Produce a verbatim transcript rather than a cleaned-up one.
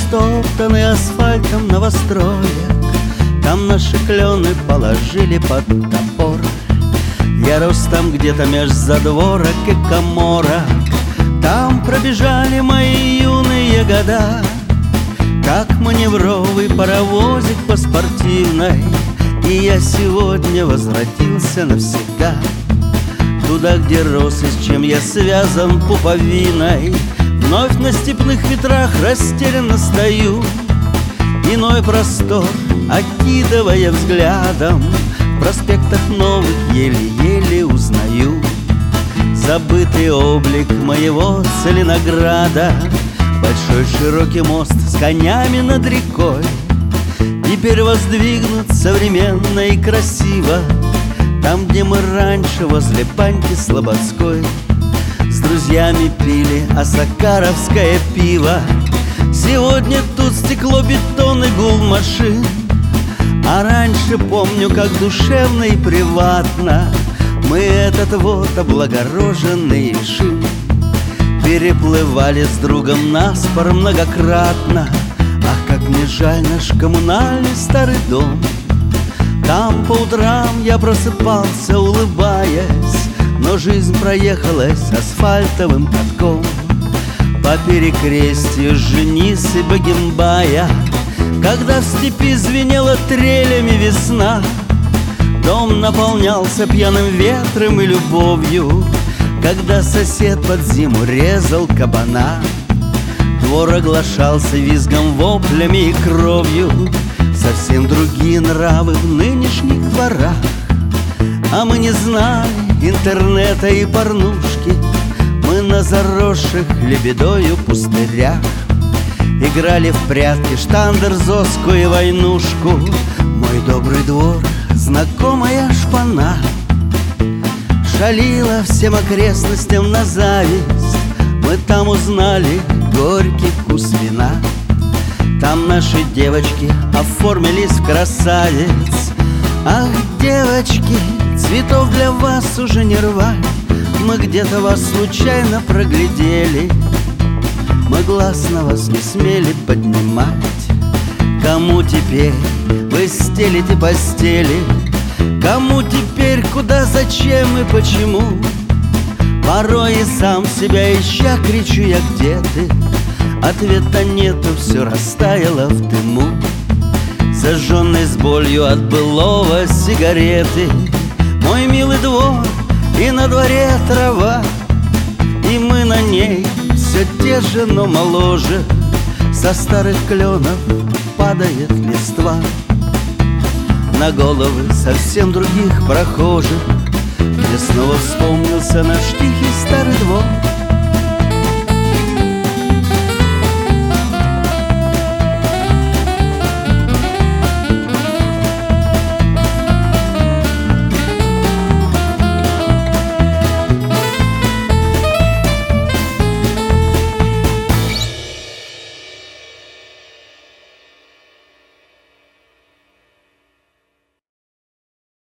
стоптанный асфальтом новостроек. Там наши клены положили под топор. Я рос там где-то меж задворок и каморок. Там пробежали мои юные года, как маневровый паровозик по спортивной. И я сегодня возвратился навсегда туда, где рос и с чем я связан пуповиной. Вновь на степных ветрах растерянно стою, иной простор окидывая взглядом. В проспектах новых еле-еле узнаю забытый облик моего Целинограда. Большой широкий мост с конями над рекой теперь воздвигнут современно и красиво. Там, где мы раньше возле баньки Слободской с друзьями пили осакаровское пиво, сегодня тут стекло, бетон и гул машин. А раньше помню, как душевно и приватно мы этот вот облагороженный Ишим переплывали с другом наспор многократно. Ах, как мне жаль наш коммунальный старый дом. Там по утрам я просыпался, улыбаясь, но жизнь проехалась асфальтовым катком по перекрестью Женицы и Богембая. Когда в степи звенела трелями весна, дом наполнялся пьяным ветром и любовью. Когда сосед под зиму резал кабана, двор оглашался визгом, воплями и кровью. Совсем другие нравы в нынешних дворах, а мы не знали интернета и порнушки. Мы на заросших лебедою пустырях играли в прятки, штандер, зоску и войнушку. Мой добрый двор, знакомая шпана, шалила всем окрестностям на зависть. Мы там узнали горький вкус вина. Там наши девочки оформились в красавиц. Ах, девочки, цветов для вас уже не рвать. Мы где-то вас случайно проглядели, мы глаз на вас не смели поднимать. Кому теперь вы стелите постели? Кому теперь, куда, зачем и почему? Порой и сам себя ища кричу я: где ты? Ответа нету, все растаяло в дыму, зажженной с болью от былого сигареты. Мой милый двор, и на дворе трава, и мы на ней все те же, но моложе. Со старых кленов падает листва на головы совсем других прохожих. Мне снова вспомнился наш тихий старый двор.